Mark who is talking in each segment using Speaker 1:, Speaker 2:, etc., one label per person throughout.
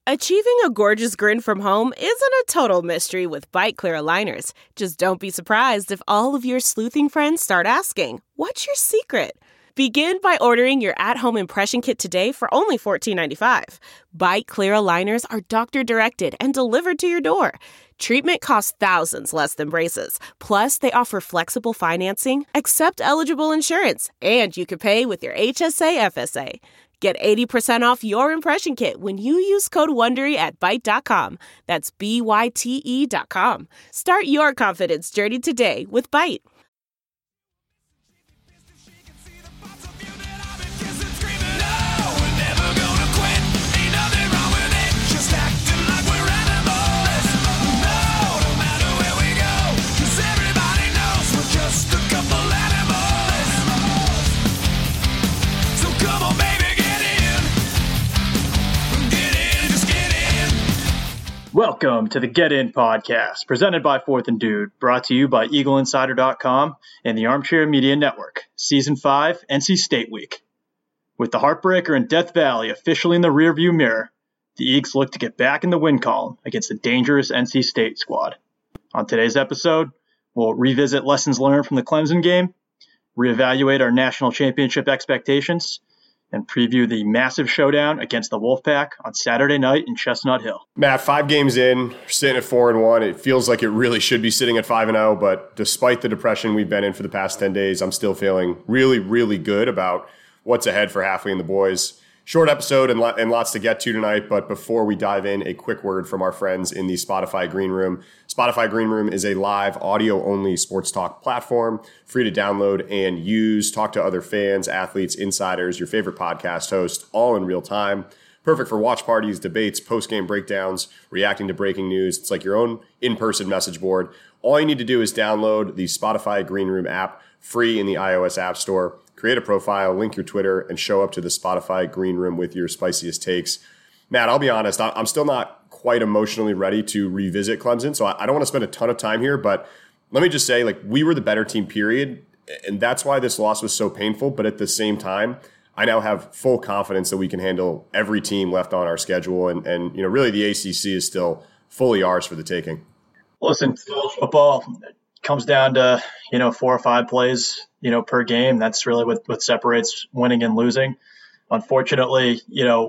Speaker 1: Achieving a gorgeous grin from home isn't a total mystery with Byte Clear aligners. Just don't be surprised if all of your sleuthing friends start asking, "What's your secret?" Begin by ordering your at-home impression kit today for only $14.95. Byte Clear aligners are doctor-directed and delivered to your door. Treatment costs thousands less than braces. Plus, they offer flexible financing, accept eligible insurance, and you can pay with your HSA FSA. Get 80% off your impression kit when you use code WONDERY at Byte.com. That's BYTE.com. Start your confidence journey today with Byte.
Speaker 2: Welcome to the Get In podcast, presented by Fourth and Dude, brought to you by EagleInsider.com and the Armchair Media Network, Season 5, NC State Week. With the Heartbreaker and Death Valley officially in the rearview mirror, the Eagles look to get back in the win column against the dangerous NC State squad. On today's episode, we'll revisit lessons learned from the Clemson game, reevaluate our national championship expectations, and preview the massive showdown against the Wolfpack on Saturday night in Chestnut Hill.
Speaker 3: Matt, 5 games in, sitting at 4-1. It feels like it really should be sitting at 5-0, but despite the depression we've been in for the past 10 days, I'm still feeling really, really good about what's ahead for Halfley and the boys. Short episode and lots to get to tonight, but before we dive in, a quick word from our friends in the Spotify Green Room. Spotify Green Room is a live, audio-only sports talk platform, free to download and use. Talk to other fans, athletes, insiders, your favorite podcast host, all in real time. Perfect for watch parties, debates, post-game breakdowns, reacting to breaking news. It's like your own in-person message board. All you need to do is download the Spotify Green Room app, free in the iOS App Store. Create a profile, link your Twitter, and show up to the Spotify Green Room with your spiciest takes. Matt, I'll be honest, I'm still not quite emotionally ready to revisit Clemson, so I don't want to spend a ton of time here, but let me just say, we were the better team, period, and that's why this loss was so painful, but at the same time, I now have full confidence that we can handle every team left on our schedule, and really the ACC is still fully ours for the taking.
Speaker 2: Listen, football comes down to 4 or 5 plays per game. That's really what separates winning and losing. Unfortunately,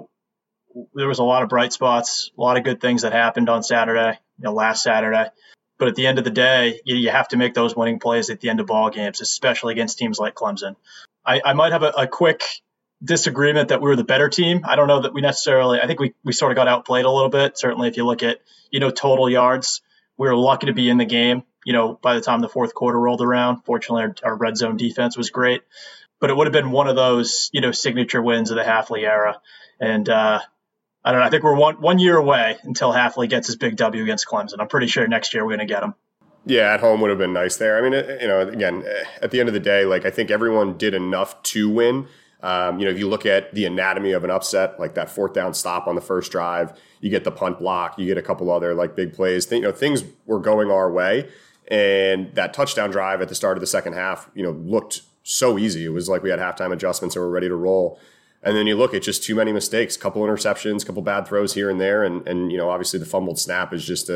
Speaker 2: there was a lot of bright spots, a lot of good things that happened on Saturday, last Saturday. But at the end of the day, you have to make those winning plays at the end of ball games, especially against teams like Clemson. I might have a quick disagreement that we were the better team. I don't know that we necessarily, I think we sort of got outplayed a little bit. Certainly if you look at, total yards, we were lucky to be in the game. By the time the fourth quarter rolled around, fortunately, our red zone defense was great. But it would have been one of those, signature wins of the Halfley era. And I don't know. I think we're one year away until Halfley gets his big W against Clemson. I'm pretty sure next year we're going to get him.
Speaker 3: Yeah, at home would have been nice there. I mean, again, at the end of the day, I think everyone did enough to win. If you look at the anatomy of an upset, like that 4th down stop on the first drive, you get the punt block, you get a couple other big plays. Things were going our way. And that touchdown drive at the start of the second half, looked so easy. It was like we had halftime adjustments and we're ready to roll. And then you look at just too many mistakes, couple interceptions, couple bad throws here and there. And obviously the fumbled snap is just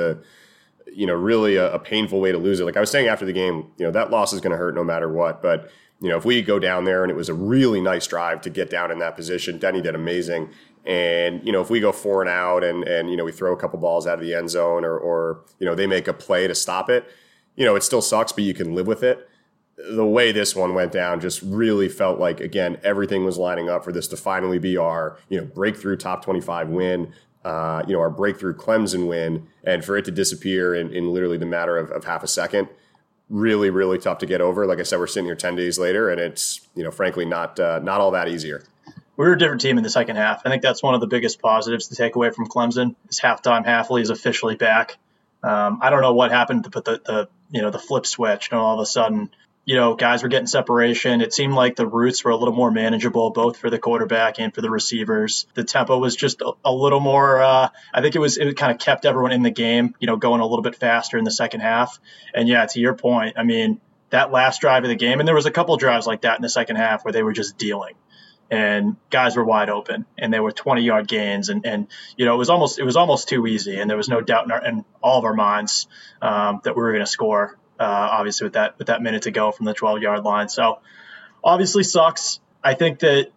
Speaker 3: really a painful way to lose it. Like I was saying after the game, that loss is going to hurt no matter what. But, if we go down there and it was a really nice drive to get down in that position, Denny did amazing. And, if we go 4 and out and we throw a couple balls out of the end zone or they make a play to stop it, it still sucks, but you can live with it. The way this one went down just really felt like, again, everything was lining up for this to finally be our, breakthrough top 25 win, our breakthrough Clemson win, and for it to disappear in literally the matter of half a second. Really, really tough to get over. Like I said, we're sitting here 10 days later, and it's, frankly, not all that easier.
Speaker 2: We were a different team in the second half. I think that's one of the biggest positives to take away from Clemson. This halftime Halfley is officially back. I don't know what happened to put the flip switch, and all of a sudden, guys were getting separation. It seemed like the routes were a little more manageable, both for the quarterback and for the receivers. The tempo was just a little more, I think it kind of kept everyone in the game, going a little bit faster in the second half. And yeah, to your point, I mean, that last drive of the game, and there was a couple drives like that in the second half where they were just dealing. and guys were wide open, and they were 20-yard gains, and it was almost too easy, and there was no doubt in all of our minds that we were going to score. Obviously, with that minute to go from the 12-yard line, so obviously sucks. I think that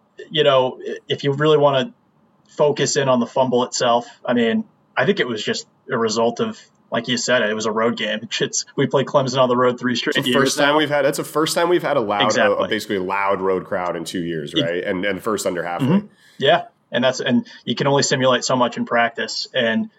Speaker 2: if you really want to focus in on the fumble itself, I mean, I think it was just a result of, like you said, it was a road game. We played Clemson on the road 3 straight years.
Speaker 3: That's the first time we've had a loud, basically a loud road crowd in 2 years, right? And the first under halfway.
Speaker 2: Mm-hmm. Yeah, and you can only simulate so much in practice. And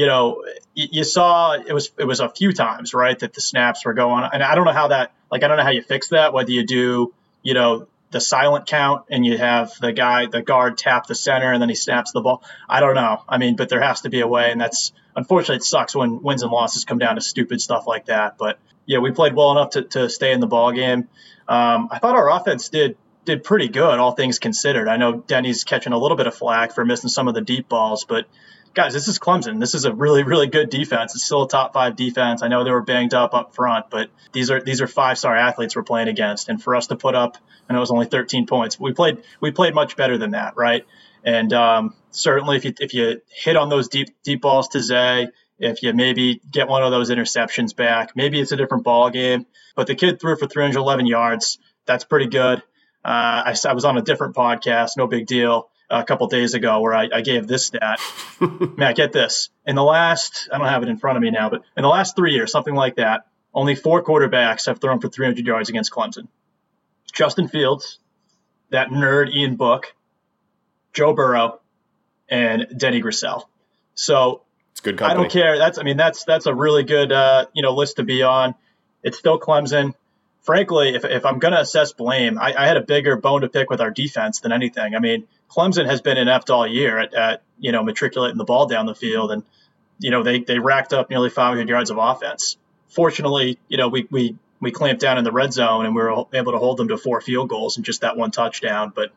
Speaker 2: you saw it was a few times, right, that the snaps were going. And I don't know how you fix that. Whether you do the silent count and you have the guard tap the center and then he snaps the ball. I don't know. I mean, but there has to be a way, and that's unfortunately it sucks when wins and losses come down to stupid stuff like that. But yeah, we played well enough to stay in the ball game. I thought our offense did pretty good, all things considered. I know Denny's catching a little bit of flack for missing some of the deep balls, but guys, this is Clemson. This is a really, really good defense. It's still a top 5 defense. I know they were banged up front, but these are 5-star athletes we're playing against. And for us to put up, I know it was only 13 points. We played much better than that, right? And certainly, if you hit on those deep balls to Zay, if you maybe get one of those interceptions back, maybe it's a different ball game. But the kid threw for 311 yards. That's pretty good. I was on a different podcast, no big deal, a couple days ago where I gave this stat. Matt, get this. I don't have it in front of me now, but in the last 3 years, something like that, only 4 quarterbacks have thrown for 300 yards against Clemson. Justin Fields, that nerd Ian Book, Joe Burrow, and Denny Grissel. So
Speaker 3: it's good company.
Speaker 2: I don't care. That's a really good list to be on. It's still Clemson. Frankly, if I'm going to assess blame, I had a bigger bone to pick with our defense than anything. I mean, Clemson has been inept all year at matriculating the ball down the field, and they racked up nearly 500 yards of offense. Fortunately, we clamped down in the red zone and we were able to hold them to 4 field goals and just that 1 touchdown. But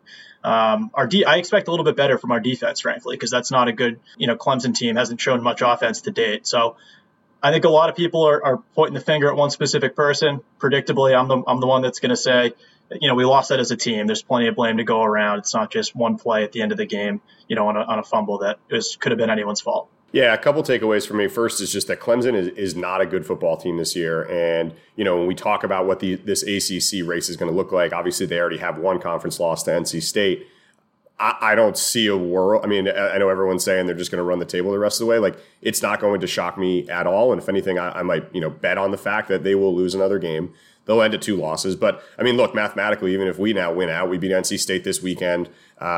Speaker 2: I expect a little bit better from our defense, frankly, because that's not a good Clemson team, hasn't shown much offense to date. So I think a lot of people are pointing the finger at one specific person. Predictably, I'm the one that's going to say, we lost that as a team. There's plenty of blame to go around. It's not just one play at the end of the game, on a fumble that could have been anyone's fault.
Speaker 3: Yeah, a couple takeaways for me. First is just that Clemson is not a good football team this year. And, when we talk about what this ACC race is going to look like, obviously they already have 1 conference loss to NC State. I don't see a world. I mean, I know everyone's saying they're just going to run the table the rest of the way. Like, it's not going to shock me at all. And if anything, I might, bet on the fact that they will lose another game. They'll end at 2 losses. But, I mean, look, mathematically, even if we now win out, we beat NC State this weekend.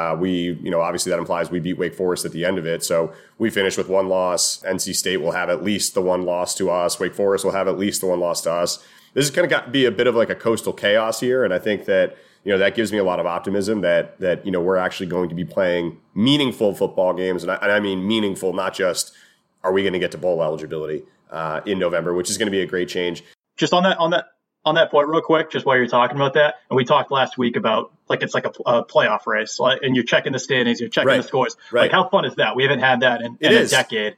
Speaker 3: Obviously that implies we beat Wake Forest at the end of it. So we finish with 1 loss. NC State will have at least the 1 loss to us. Wake Forest will have at least the 1 loss to us. This is going to be a bit of like a coastal chaos here. And I think that, that gives me a lot of optimism that we're actually going to be playing meaningful football games. And I mean meaningful, not just are we going to get to bowl eligibility in November, which is going to be a great change.
Speaker 2: Just on that point real quick, just while you're talking about that, and we talked last week about it's like a playoff race, and you're checking the standings, you're checking the scores.
Speaker 3: Right.
Speaker 2: Like, how fun is that? We haven't had that in a decade.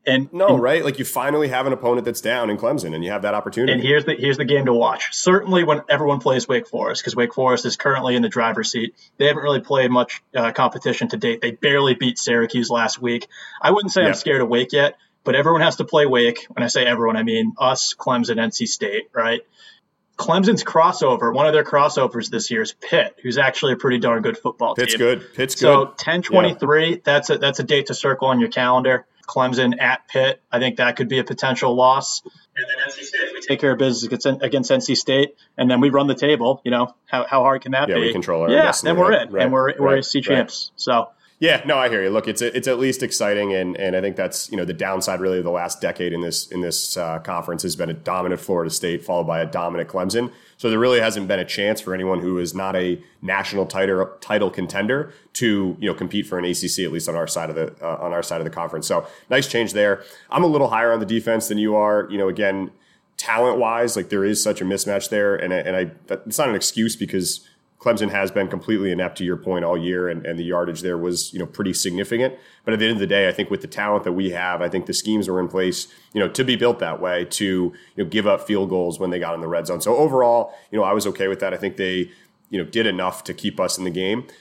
Speaker 3: Right? Like, you finally have an opponent that's down in Clemson, and you have that opportunity.
Speaker 2: And here's the game to watch. Certainly when everyone plays Wake Forest, because Wake Forest is currently in the driver's seat. They haven't really played much competition to date. They barely beat Syracuse last week. I wouldn't say I'm scared of Wake yet, but everyone has to play Wake. When I say everyone, I mean us, Clemson, NC State, right? Clemson's crossover, one of their crossovers this year is Pitt, who's actually a pretty darn good football team.
Speaker 3: Pitt's good.
Speaker 2: So 10-23, that's a date to circle on your calendar. Clemson at Pitt, I think that could be a potential loss. And then NC State, if we take care of business against NC State, and then we run the table, how hard can that be?
Speaker 3: Yeah, we control our destiny.
Speaker 2: Then we're in, and we're SEC champs. So.
Speaker 3: Yeah, no, I hear you. Look, it's at least exciting, and I think that's the downside really of the last decade in this conference has been a dominant Florida State followed by a dominant Clemson. So there really hasn't been a chance for anyone who is not a national title contender to compete for an ACC, at least on our side of the conference. So nice change there. I'm a little higher on the defense than you are. Again, talent wise, like there is such a mismatch there, and it's not an excuse because Clemson has been completely inept to your point all year, and the yardage there was, pretty significant. But at the end of the day, I think with the talent that we have, I think the schemes were in place, to be built that way to, give up field goals when they got in the red zone. So overall, I was okay with that. I think they, did enough to keep us in the game.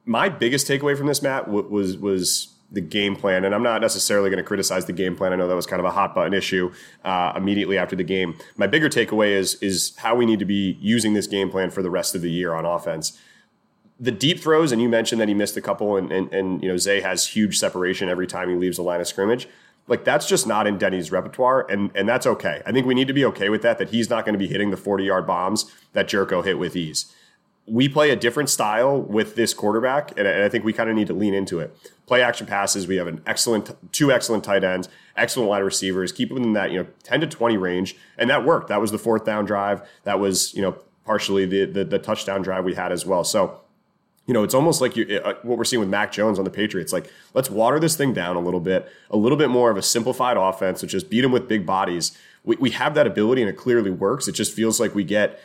Speaker 3: my biggest takeaway from this, Matt, was the game plan. And I'm not necessarily going to criticize the game plan. I know that was kind of a hot button issue immediately after the game. My bigger takeaway is how we need to be using this game plan for the rest of the year on offense. The deep throws, and you mentioned that he missed a couple, and Zay has huge separation every time he leaves the line of scrimmage. Like, that's just not in Denny's repertoire, and that's okay. I think we need to be okay with that he's not going to be hitting the 40-yard bombs that Jerko hit with ease. We play a different style with this quarterback, and I think we kind of need to lean into it. Play action passes. We have two excellent tight ends, excellent wide receivers. Keep them in that 10 to 20 range, and that worked. That was the fourth down drive. That was partially the touchdown drive we had as well. So it's almost like what we're seeing with Mac Jones on the Patriots. Like, let's water this thing down a little bit more of a simplified offense, which just beat them with big bodies. We have that ability, and it clearly works. It just feels like we get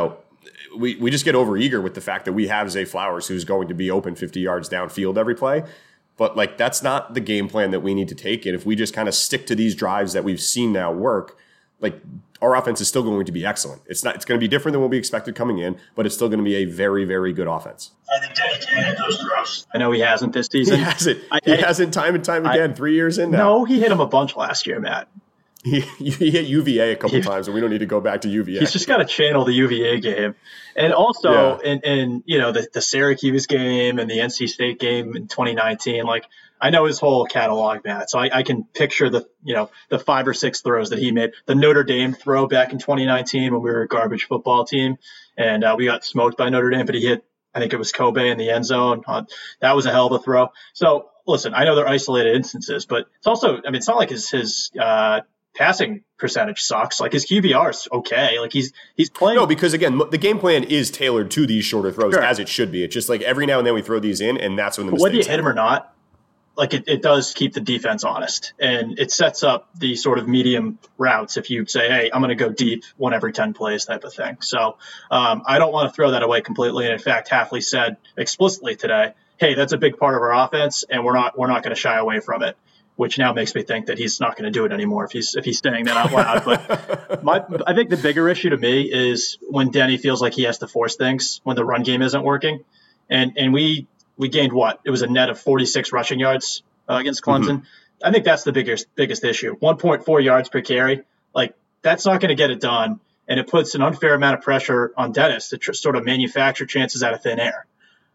Speaker 3: we just get overeager with the fact that we have Zay Flowers, who's going to be open 50 yards downfield every play. But like, that's not the game plan that we need to take. And if we just kind of stick to these drives that we've seen now work, like, our offense is still going to be excellent. It's going to be different than what we expected coming in, but it's still going to be a very, very good offense.
Speaker 2: I think Denny can hit those throws. I know he hasn't this season.
Speaker 3: He hasn't time and time again, 3 years in now.
Speaker 2: No, he hit him a bunch last year, Matt.
Speaker 3: He hit UVA a couple times, and we don't need to go back to UVA.
Speaker 2: He's just got to channel the UVA game. And also in the Syracuse game and the NC State game in 2019, like, I know his whole catalog, Matt. So I can picture the 5 or 6 throws that he made. The Notre Dame throw back in 2019 when we were a garbage football team, and we got smoked by Notre Dame, but he hit, I think it was Kobe in the end zone. That was a hell of a throw. So listen, I know they're isolated instances, but it's also, I mean, it's not like his passing percentage sucks. Like, his QBR is okay. Like, he's playing.
Speaker 3: No, because again, the game plan is tailored to these shorter throws, sure, as it should be. It's just like every now and then we throw these in, and that's when the mistakes
Speaker 2: whether you hit him or not, like, it does keep the defense honest, and it sets up the sort of medium routes. If you say, hey, I'm going to go deep 1 every 10 plays type of thing. So I don't want to throw that away completely. And in fact, Hafley said explicitly today, hey, that's a big part of our offense, and we're not going to shy away from it, which now makes me think that he's not going to do it anymore if he's saying that out loud. But I think the bigger issue to me is when Denny feels like he has to force things when the run game isn't working. And we gained what? It was a net of 46 rushing yards against Clemson. Mm-hmm. I think that's the biggest issue. 1.4 yards per carry. Like, that's not going to get it done. And it puts an unfair amount of pressure on Dennis to sort of manufacture chances out of thin air.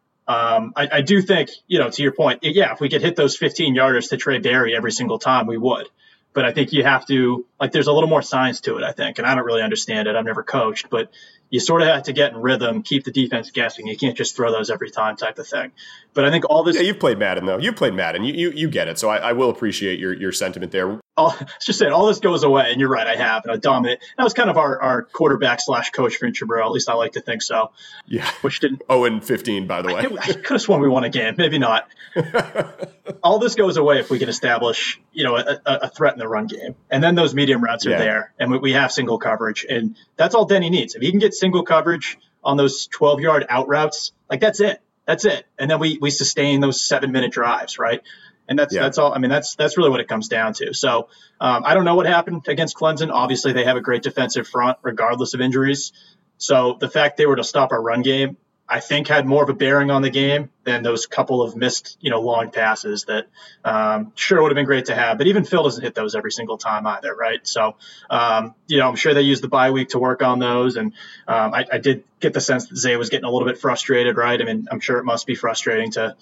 Speaker 2: I do think, to your point, if we could hit those 15-yarders to Trey Berry every single time, we would. But I think you have to, like, there's a little more science to it, I think. And I don't really understand it. I've never coached. But you sort of have to get in rhythm, keep the defense guessing. You can't just throw those every time type of thing. But I think all this –
Speaker 3: yeah, you've played Madden, though. You've played Madden. You get it. So I will appreciate your sentiment there.
Speaker 2: It's just saying, all this goes away, and you're right, I have, and I dominate. That was kind of our quarterback/coach for Chabrol. At least I like to think so.
Speaker 3: Yeah.
Speaker 2: Which didn't.
Speaker 3: 0-15, by the way.
Speaker 2: I could have sworn we won a game. Maybe not. All this goes away if we can establish, a threat in the run game, and then those medium routes are there, and we have single coverage, and that's all Denny needs. If he can get single coverage on those 12-yard out routes, like, that's it. That's it. And then we sustain those 7-minute drives, right? And that's all. I mean, that's really what it comes down to. So I don't know what happened against Clemson. Obviously, they have a great defensive front, regardless of injuries. So the fact they were to stop our run game, I think, had more of a bearing on the game than those couple of missed, long passes that sure would have been great to have. But even Phil doesn't hit those every single time either, right? So, I'm sure they used the bye week to work on those. And I did get the sense that Zay was getting a little bit frustrated, right? I mean, I'm sure it must be frustrating to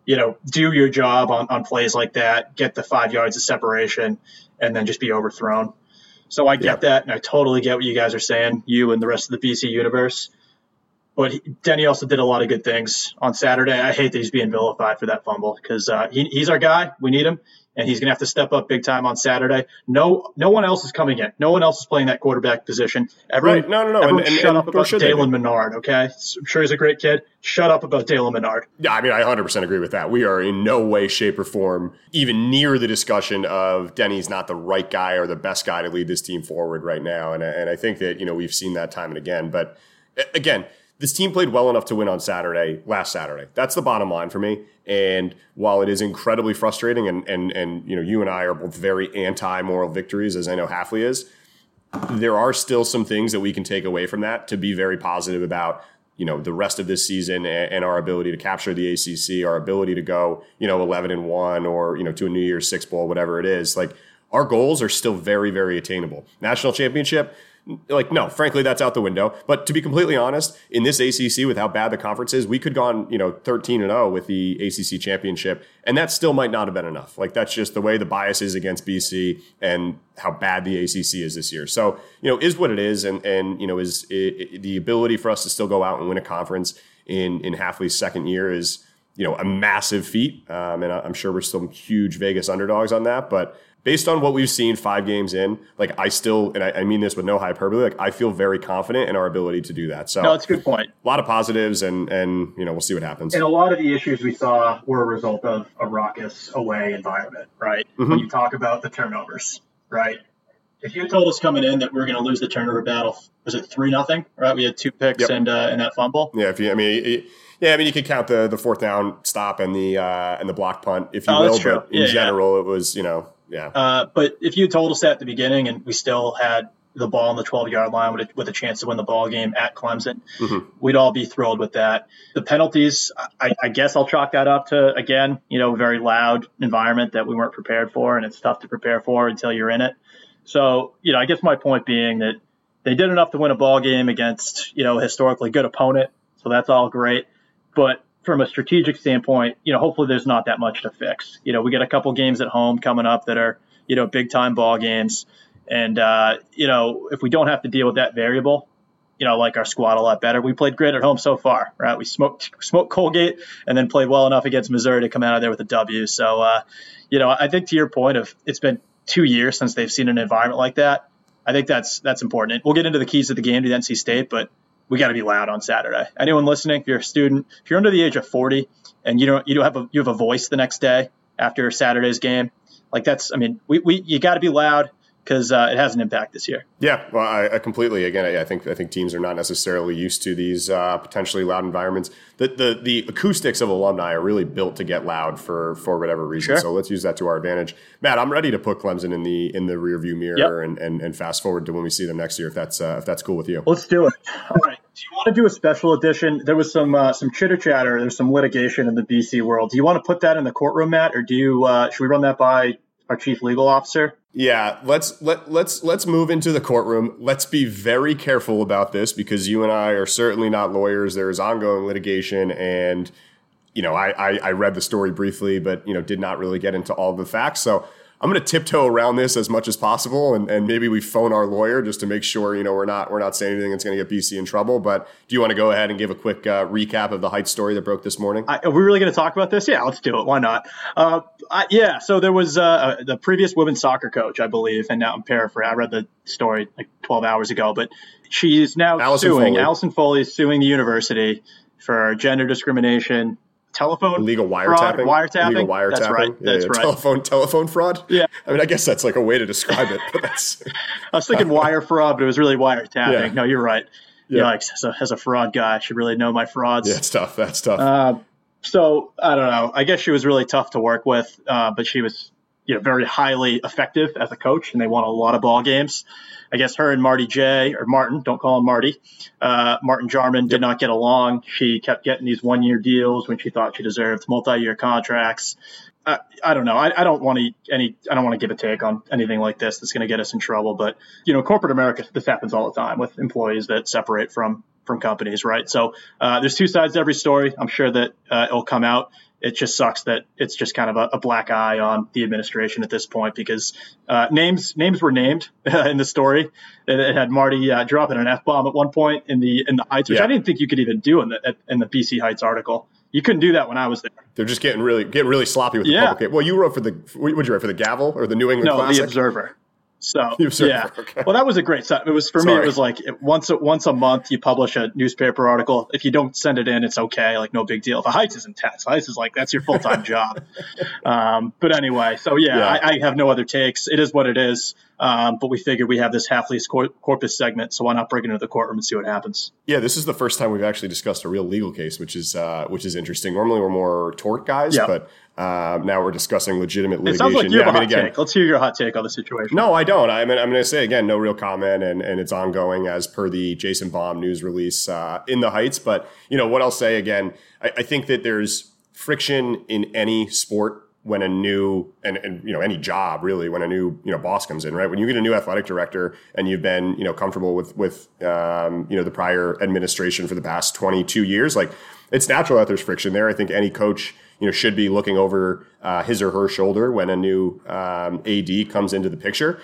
Speaker 2: do your job on plays like that, get the 5 yards of separation, and then just be overthrown. So I get that, and I totally get what you guys are saying, you and the rest of the BC universe. But Denny also did a lot of good things on Saturday. I hate that he's being vilified for that fumble because he's our guy. We need him, and he's going to have to step up big time on Saturday. No one else is coming in. No one else is playing that quarterback position. Everyone,
Speaker 3: No.
Speaker 2: Everyone shut up about Dalen Menard, okay? I'm sure he's a great kid. Shut up about Dalen Menard.
Speaker 3: Yeah, I mean, I 100% agree with that. We are in no way, shape, or form even near the discussion of Denny's not the right guy or the best guy to lead this team forward right now. And I think that, we've seen that time and again. But again, this team played well enough to win on last Saturday. That's the bottom line for me. And while it is incredibly frustrating, and you and I are both very anti-moral victories, as I know Hafley is, there are still some things that we can take away from that to be very positive about, the rest of this season and our ability to capture the ACC, our ability to go, 11-1 or, to a New Year's Six Bowl, whatever it is, like our goals are still very, very attainable. National championship, like, no, frankly, that's out the window. But to be completely honest, in this ACC, with how bad the conference is, we could have gone, 13-0 with the ACC championship, and that still might not have been enough. Like, that's just the way the bias is against BC and how bad the ACC is this year. So, is what it is, and is the ability for us to still go out and win a conference in Hafley's second year is, a massive feat. And I'm sure we're still huge Vegas underdogs on that, but based on what we've seen 5 games in, like I still, and I mean this with no hyperbole, like I feel very confident in our ability to do that. So
Speaker 2: no, that's a good point.
Speaker 3: A lot of positives, and we'll see what happens.
Speaker 2: And a lot of the issues we saw were a result of a raucous away environment, right? Mm-hmm. When you talk about the turnovers, right? If you had told us coming in that we were going to lose the turnover battle, was it 3-0? Right? We had 2 picks and that fumble.
Speaker 3: Yeah, you could count the fourth down stop and the block punt, if you will.
Speaker 2: That's true.
Speaker 3: But in general, it was Yeah.
Speaker 2: But if you told us that at the beginning and we still had the ball on the 12-yard line with a chance to win the ball game at Clemson, we'd all be thrilled with that. The penalties, I guess I'll chalk that up to, again, a very loud environment that we weren't prepared for, and it's tough to prepare for until you're in it. So, I guess my point being that they did enough to win a ball game against, a historically good opponent. So that's all great. But from a strategic standpoint, hopefully there's not that much to fix. We get a couple games at home coming up that are, big time ball games. And, if we don't have to deal with that variable, like our squad a lot better. We played great at home so far, right? We smoked Colgate and then played well enough against Missouri to come out of there with a W. So, I think to your point of it's been 2 years since they've seen an environment like that. I think that's important. And we'll get into the keys of the game to the NC State, but we got to be loud on Saturday. Anyone listening, if you're a student, if you're under the age of 40 and you have a voice the next day after Saturday's game, like you got to be loud because it has an impact this year.
Speaker 3: Yeah, well, I completely. Again, I think teams are not necessarily used to these potentially loud environments. The acoustics of alumni are really built to get loud for whatever reason. Sure. So let's use that to our advantage. Matt, I'm ready to put Clemson in the rearview mirror and fast forward to when we see them next year. If that's cool with you.
Speaker 2: Let's do it. All right. Do you want to do a special edition? There was some chitter chatter. There's some litigation in the BC world. Do you want to put that in the courtroom, Matt, or should we run that by our chief legal officer?
Speaker 3: Yeah, let's move into the courtroom. Let's be very careful about this because you and I are certainly not lawyers. There is ongoing litigation, and I read the story briefly, but did not really get into all the facts. So I'm going to tiptoe around this as much as possible, and maybe we phone our lawyer just to make sure we're not saying anything that's going to get BC in trouble. But do you want to go ahead and give a quick recap of the Heights story that broke this morning?
Speaker 2: Are we really going to talk about this? Yeah, let's do it. Why not? So there was the previous women's soccer coach, I believe, and now I'm paraphrasing. I read the story like 12 hours ago, but she's now Allison Foley is suing the university for gender discrimination.
Speaker 3: Illegal wiretapping. Illegal wiretapping.
Speaker 2: That's right. That's
Speaker 3: right. Telephone fraud.
Speaker 2: Yeah.
Speaker 3: I mean, I guess that's like a way to describe it, but that's.
Speaker 2: I was thinking wire fraud, but it was really wiretapping.
Speaker 3: Yeah.
Speaker 2: No, you're right. Yeah. Yikes. As a fraud guy, I should really know my frauds.
Speaker 3: Yeah, it's tough. That's tough.
Speaker 2: So I don't know. I guess she was really tough to work with, but she was, very highly effective as a coach, and they won a lot of ball games. I guess her and Martin, don't call him Marty, Martin Jarman did not get along. She kept getting these 1-year deals when she thought she deserved multi-year contracts. I don't know. I don't want to give a take on anything like this that's going to get us in trouble. But, corporate America, this happens all the time with employees that separate from companies, right? So there's two sides to every story. I'm sure that it'll come out. It just sucks that it's just kind of a black eye on the administration at this point because names were named in the story. It had Marty dropping an F-bomb at one point in the Heights, which I didn't think you could even do in the BC Heights article. You couldn't do that when I was there.
Speaker 3: They're just getting really sloppy with the public. Well, you wrote for what'd you write for the Gavel or the New England Classic?
Speaker 2: No, the Observer. So
Speaker 3: yeah,
Speaker 2: okay. Well, that was a great set. It was for me. It was like once a month you publish a newspaper article. If you don't send it in, it's okay. Like no big deal. The Heights is intense. Heights is like that's your full time job. But anyway, so I have no other takes. It is what it is. But we figured we have this Hafley's corpus segment, so why not bring it into the courtroom and see what happens?
Speaker 3: Yeah, this is the first time we've actually discussed a real legal case, which is interesting. Normally we're more tort guys, but Now we're discussing legitimate litigation.
Speaker 2: It sounds like you have a hot take. Let's hear your hot take on the situation.
Speaker 3: No, I don't. I'm going to say, again, no real comment, and it's ongoing as per the Jason Baum news release in the Heights. But, what I'll say, again, I think that there's friction in any sport when a new, and any job really, when a new, boss comes in, right? When you get a new athletic director and you've been, comfortable with the prior administration for the past 22 years, like, it's natural that there's friction there. I think any coach, should be looking over his or her shoulder when a new AD comes into the picture.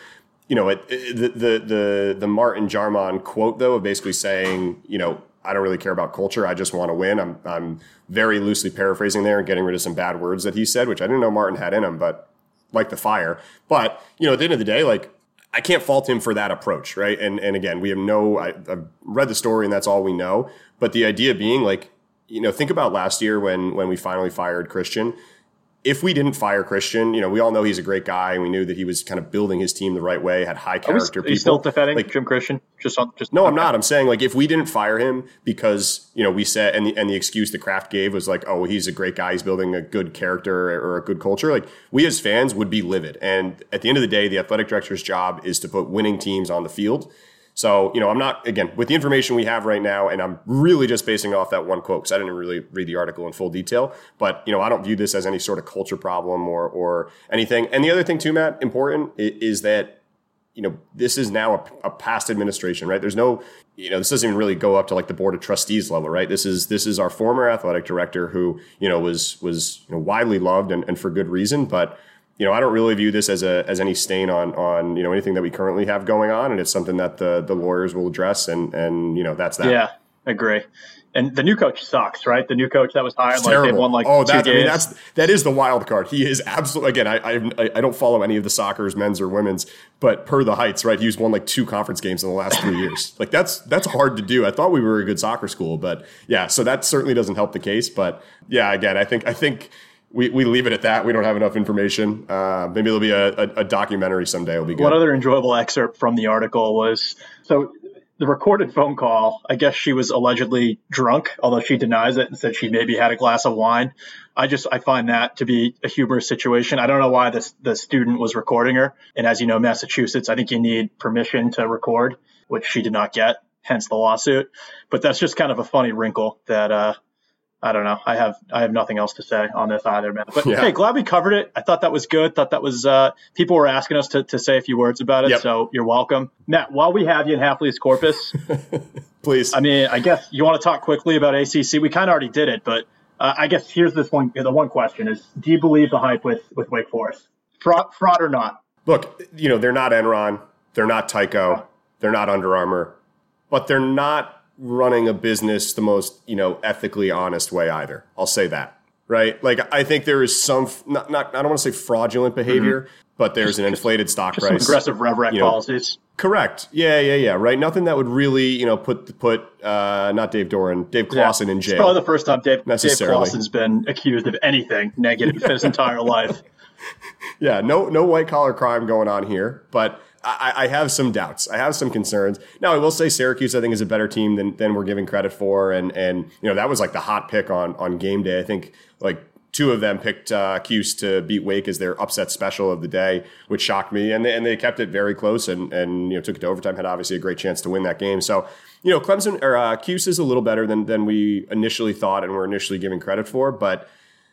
Speaker 3: The Martin Jarmon quote, though, of basically saying, I don't really care about culture. I just want to win. I'm very loosely paraphrasing there and getting rid of some bad words that he said, which I didn't know Martin had in him, but like the fire. But, at the end of the day, like, I can't fault him for that approach, right? And again, we have I've read the story and that's all we know. But the idea being, like, think about last year when we finally fired Christian. If we didn't fire Christian, we all know he's a great guy, and we knew that he was kind of building his team the right way, had high character people.
Speaker 2: Are you still defending Jim Christian?
Speaker 3: No, I'm not. I'm saying, like, if we didn't fire him because, we said, and the excuse that Kraft gave was like, oh, he's a great guy, he's building a good character or a good culture, like, we as fans would be livid. And at the end of the day, the athletic director's job is to put winning teams on the field. So, I'm not, again, with the information we have right now, and I'm really just basing off that one quote because I didn't really read the article in full detail, but, I don't view this as any sort of culture problem or anything. And the other thing too, Matt, important is that, this is now a past administration, right? There's no, this doesn't even really go up to like the board of trustees level, right? This is our former athletic director who, was widely loved and for good reason, but I don't really view this as any stain on anything that we currently have going on, and it's something that the lawyers will address, and that's that.
Speaker 2: Yeah, agree. And the new coach sucks, right? The new coach that was hired,
Speaker 3: like
Speaker 2: they've won like 2 games.
Speaker 3: That is the wild card. He is absolutely, again, I don't follow any of the soccer's men's or women's, but per the Heights, right? He's won like 2 conference games in the last 3 years. Like that's hard to do. I thought we were a good soccer school, but yeah, so that certainly doesn't help the case. But yeah, again, I think. We leave it at that. We don't have enough information. Maybe there'll be a documentary someday. It'll be good.
Speaker 2: One other enjoyable excerpt from the article was, so the recorded phone call, I guess she was allegedly drunk, although she denies it and said she maybe had a glass of wine. I find that to be a humorous situation. I don't know why the student was recording her. And as you know, Massachusetts, I think you need permission to record, which she did not get, hence the lawsuit. But that's just kind of a funny wrinkle that, I don't know. I have nothing else to say on this either, man. But Hey, glad we covered it. I thought that was good. Thought that was people were asking us to say a few words about it. Yep. So you're welcome. Matt, while we have you in half leaves corpus,
Speaker 3: please.
Speaker 2: I mean, I guess you want to talk quickly about ACC. We kind of already did it, but I guess here's the one question is, do you believe the hype with Wake Forest? Fraud or not?
Speaker 3: Look, they're not Enron. They're not Tyco. They're not Under Armour. But they're not running a business the most, ethically honest way either. I'll say that, right? Like, I think there is some, not I don't want to say fraudulent behavior, but there's an inflated stock price.
Speaker 2: Some aggressive rev rec policies.
Speaker 3: Correct. Yeah. Right. Nothing that would really, put not Dave Doran, Dave Clawson in jail.
Speaker 2: It's probably the first time Dave Clawson's been accused of anything negative his entire life.
Speaker 3: Yeah. No white collar crime going on here, but I have some doubts. I have some concerns. Now, I will say Syracuse, I think, is a better team than we're giving credit for. And that was like the hot pick on game day. I think like 2 of them picked Cuse to beat Wake as their upset special of the day, which shocked me. And they kept it very close and took it to overtime, had obviously a great chance to win that game. So, Clemson or Cuse is a little better than we initially thought and were initially giving credit for. But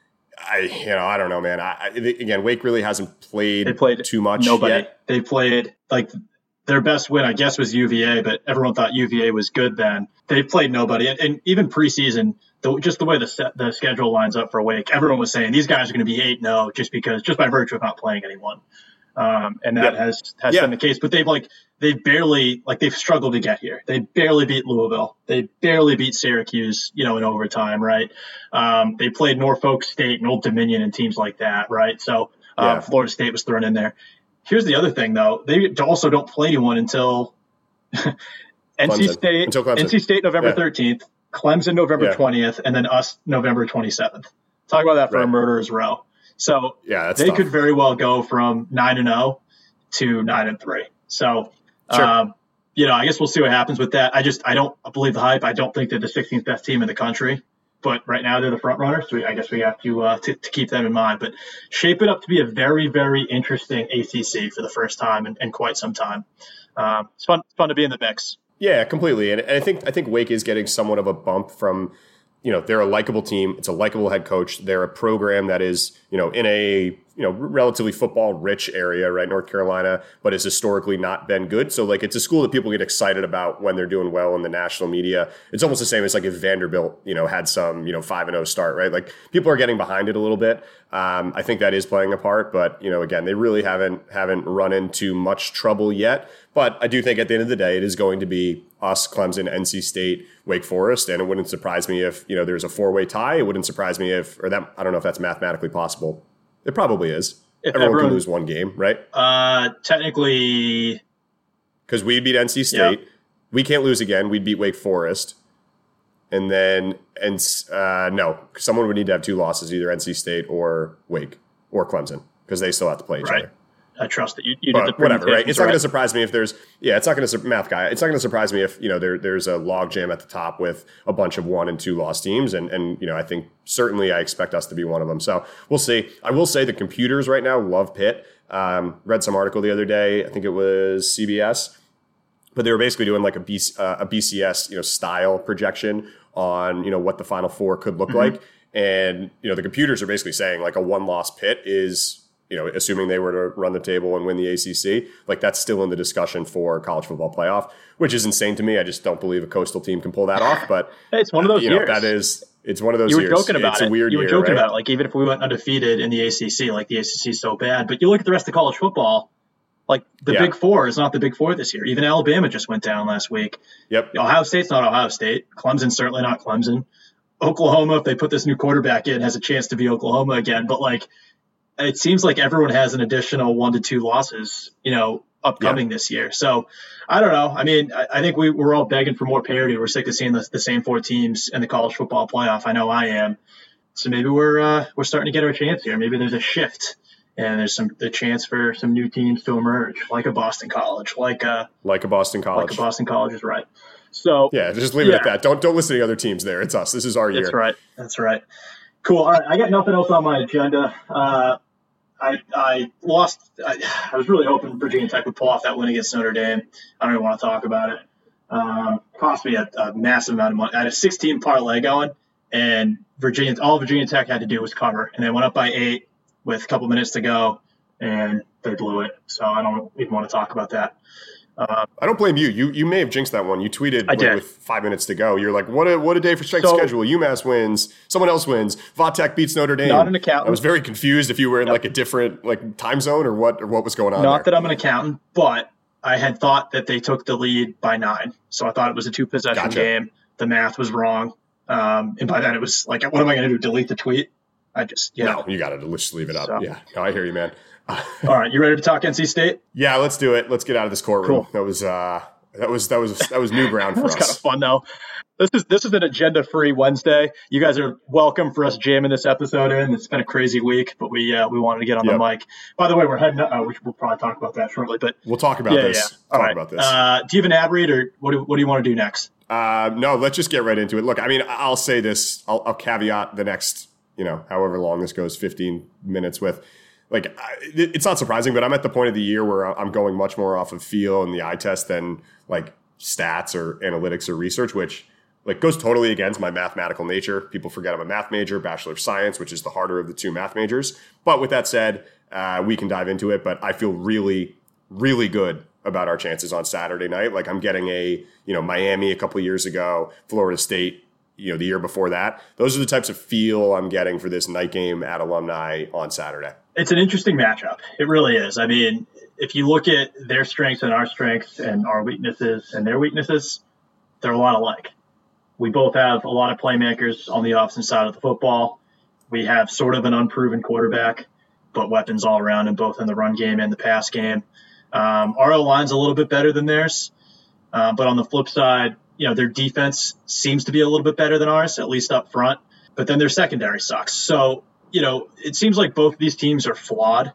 Speaker 3: I don't know, man. Again, Wake really hasn't played too much.
Speaker 2: Nobody.
Speaker 3: Yet.
Speaker 2: They played like their best win, I guess, was UVA, but everyone thought UVA was good then. They've played nobody, and even preseason, just the way the schedule lines up for Wake, everyone was saying these guys are going to be 8-0 just by virtue of not playing anyone. And that has been the case. But they've struggled to get here. They barely beat Louisville. They barely beat Syracuse, in overtime, right? They played Norfolk State and Old Dominion and teams like that, right? So Florida State was thrown in there. Here's the other thing, though. They also don't play anyone until NC State November 13th, Clemson November 20th, and then us November 27th. Talk about that for a murderer's row. So they could very well go from 9-0 to 9-3. So, I guess we'll see what happens with that. I don't believe the hype. I don't think they're the 16th best team in the country. but right now they're the front runners. So I guess we have to keep them in mind. But shape it up to be a very, very interesting ACC for the first time in quite some time. It's fun to be in the mix.
Speaker 3: Yeah, completely. And I think Wake is getting somewhat of a bump from, they're a likable team. It's a likable head coach. They're a program that is, in a, relatively football rich area, right? North Carolina, but has historically not been good. So like, it's a school that people get excited about when they're doing well in the national media. It's almost the same as like if Vanderbilt, had some, 5-0 start, right? Like people are getting behind it a little bit. I think that is playing a part, but again, they really haven't run into much trouble yet. But I do think at the end of the day, it is going to be us, Clemson, NC State, Wake Forest, and it wouldn't surprise me if there's a 4-way tie. It wouldn't surprise me if, I don't know if that's mathematically possible. It probably is. Everyone can lose one game, right?
Speaker 2: Technically,
Speaker 3: because we beat NC State, we can't lose again. We'd beat Wake Forest, and then no, someone would need to have 2 losses, either NC State or Wake or Clemson, because they still have to play each other.
Speaker 2: I trust that you did
Speaker 3: the whatever, right? It's not going to surprise me if there's, it's not going to, math guy, it's not going to surprise me if, there's a log jam at the top with a bunch of 1 and 2 loss teams. And I think certainly I expect us to be one of them. So we'll see. I will say the computers right now love Pitt. Read some article the other day, I think it was CBS, but they were basically doing like a BCS, style projection on, what the Final Four could look like. And, the computers are basically saying like a 1-loss Pitt is, assuming they were to run the table and win the ACC, like that's still in the discussion for college football playoff, which is insane to me. I just don't believe a coastal team can pull that off. But
Speaker 2: it's one of those
Speaker 3: years. It's one of those years.
Speaker 2: You were joking about
Speaker 3: it. It's a weird year,
Speaker 2: You were joking
Speaker 3: right?
Speaker 2: about it. Like even if we went undefeated in the ACC, like the ACC is so bad. But you look at the rest of college football, like the Big Four is not the Big Four this year. Even Alabama just went down last week.
Speaker 3: Yep.
Speaker 2: Ohio State's not Ohio State. Clemson's certainly not Clemson. Oklahoma, if they put this new quarterback in, has a chance to be Oklahoma again. But like, it seems like everyone has an additional 1 to 2 losses, upcoming this year. So I don't know. I mean, I think we're all begging for more parity. We're sick of seeing the same 4 teams in the college football playoff. I know I am. So maybe we're starting to get our chance here. Maybe there's a shift and there's the chance for some new teams to emerge, like a Boston College, like a Boston College is right. So
Speaker 3: yeah, just leave it at that. Don't listen to the other teams there. It's us. This is our year.
Speaker 2: That's right. Cool. All right. I got nothing else on my agenda. I lost. I was really hoping Virginia Tech would pull off that win against Notre Dame. I don't even want to talk about it. Cost me a massive amount of money. I had a 16 parlay going, and all Virginia Tech had to do was cover, and they went up by 8 with a couple minutes to go, and they blew it. So I don't even want to talk about that.
Speaker 3: I don't blame you. You may have jinxed that one. You tweeted with 5 minutes to go. You're like, what a day for strength schedule. UMass wins. Someone else wins. Vatech beats Notre Dame.
Speaker 2: Not an accountant.
Speaker 3: I was very confused if you were in like a different time zone or what was going on.
Speaker 2: Not that I'm an accountant, but I had thought that they took the lead by 9. So I thought it was a 2-possession game. The math was wrong. And by that it was like, what am I going to do? Delete the tweet? No,
Speaker 3: you got to just leave it up. So. Yeah. No, I hear you, man.
Speaker 2: All right, you ready to talk NC State?
Speaker 3: Yeah, let's do it. Let's get out of this courtroom. Cool. That was new ground for us.
Speaker 2: That was kind of fun though. This is an agenda-free Wednesday. You guys are welcome for us jamming this episode in. It's been a crazy week, but we wanted to get on the mic. By the way, we're heading up. We'll probably talk about that shortly, but
Speaker 3: we'll talk about this.
Speaker 2: Yeah. All right. About this. Do you have an ad read, or what do you want to do next?
Speaker 3: No, let's just get right into it. Look, I mean, I'll say this. I'll caveat the next, however long this goes, 15 minutes with. Like, it's not surprising, but I'm at the point of the year where I'm going much more off of feel and the eye test than like stats or analytics or research, which like goes totally against my mathematical nature. People forget I'm a math major, Bachelor of Science, which is the harder of the 2 math majors. But with that said, we can dive into it. But I feel really, really good about our chances on Saturday night. Like I'm getting Miami a couple of years ago, Florida State, the year before that. Those are the types of feel I'm getting for this night game at Alumni on Saturday.
Speaker 2: It's an interesting matchup. It really is. I mean, if you look at their strengths and our weaknesses and their weaknesses, they're a lot alike. We both have a lot of playmakers on the offensive side of the football. We have sort of an unproven quarterback, but weapons all around in both in the run game and the pass game. Our O-line's a little bit better than theirs. But on the flip side, their defense seems to be a little bit better than ours, at least up front. But then their secondary sucks. So, it seems like both of these teams are flawed,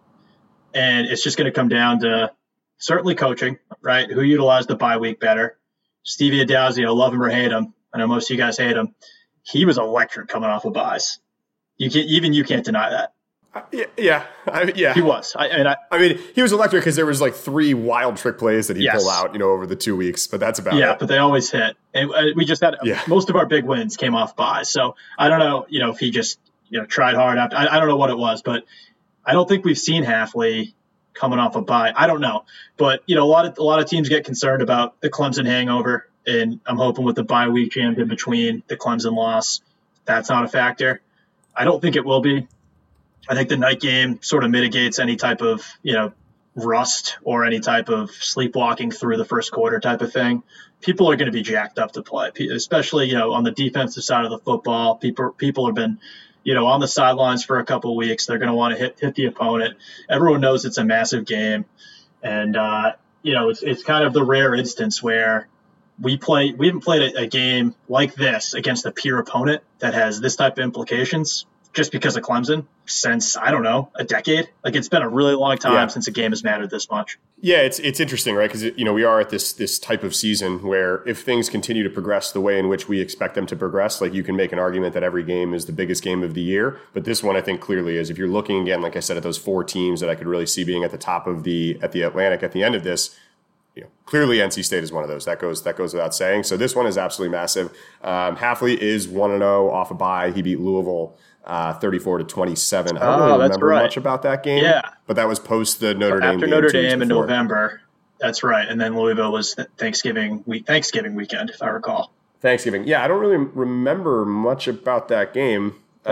Speaker 2: and it's just going to come down to certainly coaching, right? Who utilized the bye week better? Stevie Adazio, love him or hate him. I know most of you guys hate him. he was electric coming off of buys. You can't deny that.
Speaker 3: Yeah.
Speaker 2: He was. I
Speaker 3: mean, he was electric because there was like 3 wild trick plays that he
Speaker 2: Yes.
Speaker 3: pulled out, over the 2 weeks, but that's about it.
Speaker 2: Yeah, but they always hit. And we just had most of our big wins came off buys. So I don't know, if he just, tried hard after. I don't know what it was, but I don't think we've seen Hafley coming off a bye. I don't know, but a lot of teams get concerned about the Clemson hangover, and I'm hoping with the bye week jammed in between the Clemson loss, that's not a factor. I don't think it will be. I think the night game sort of mitigates any type of, rust or any type of sleepwalking through the first quarter type of thing. People are going to be jacked up to play, especially, on the defensive side of the football. People have been, on the sidelines for a couple of weeks. They're going to want to hit the opponent. Everyone knows it's a massive game. And, it's kind of the rare instance where we haven't played a game like this against a peer opponent that has this type of implications just because of Clemson since, I don't know, a decade. Like, it's been a really long time since a game has mattered this much.
Speaker 3: Yeah, it's interesting, right? Because, we are at this type of season where if things continue to progress the way in which we expect them to progress, like you can make an argument that every game is the biggest game of the year. But this one, I think, clearly is. If you're looking, again, like I said, at those 4 teams that I could really see being at the top of the Atlantic at the end of this, clearly NC State is one of those. That goes without saying. So this one is absolutely massive. Hafley is 1-0 off a bye. He beat Louisville 34-27. I don't really remember much about that game.
Speaker 2: Yeah,
Speaker 3: but that was post the Notre Dame game.
Speaker 2: After Notre Dame in November. That's right. And then Louisville was Thanksgiving weekend, if I recall.
Speaker 3: Thanksgiving. Yeah, I don't really remember much about that game.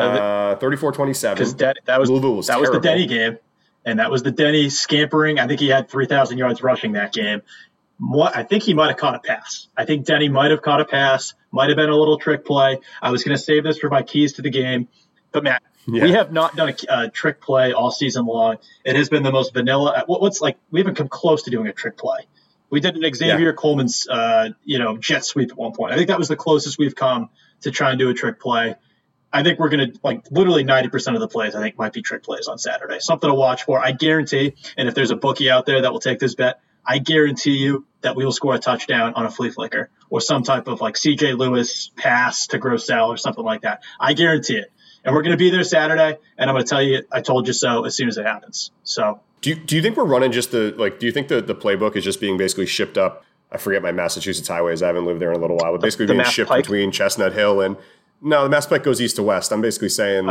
Speaker 3: 34-27.
Speaker 2: Because that was the Denny game. And that was the Denny scampering. I think he had 3,000 yards rushing that game. I think he might have caught a pass. I think Denny might have caught a pass, might have been a little trick play. I was going to save this for my keys to the game. But, Matt, we have not done a trick play all season long. It has been the most vanilla. We haven't come close to doing a trick play. We did an Xavier Coleman's, jet sweep at one point. I think that was the closest we've come to try and do a trick play. I think we're going to, literally 90% of the plays, I think, might be trick plays on Saturday. Something to watch for. I guarantee, and if there's a bookie out there that will take this bet, I guarantee you that we will score a touchdown on a flea flicker or some type of C.J. Lewis pass to Grosel or something like that. I guarantee it. And we're going to be there Saturday, and I'm going to tell you, I told you so as soon as it happens. So,
Speaker 3: do you think we're running just do you think the playbook is just being basically shipped up? I forget my Massachusetts highways. I haven't lived there in a little while, but basically being shipped between Chestnut Hill and no, the Mass Pike goes east to west. I'm basically saying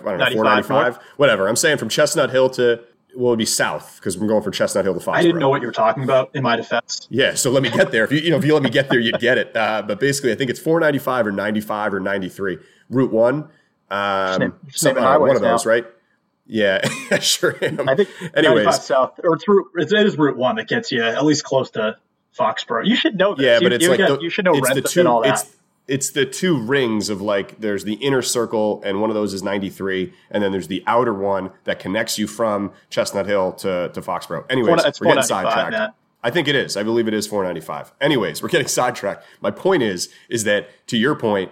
Speaker 3: 495, whatever. I'm saying from Chestnut Hill to it would be south because we're going from Chestnut Hill to Foxborough.
Speaker 2: I didn't know what you were talking about in my defense.
Speaker 3: Yeah, so let me get there. If you let me get there, you'd get it. But basically, I think it's 495 or 95 or 93. Route 1. One of those, right? Yeah, I sure am.
Speaker 2: I think
Speaker 3: anyways,
Speaker 2: 95 south, or it is Route 1 that gets you at least close to Foxborough. You should know this.
Speaker 3: Yeah, but
Speaker 2: you should know Rentham and all that.
Speaker 3: It's the 2 rings of there's the inner circle, and one of those is 93, and then there's the outer one that connects you from Chestnut Hill to Foxborough. Anyways, we're getting sidetracked. Matt. I think it is. I believe it is 495. Anyways, we're getting sidetracked. My point is that to your point,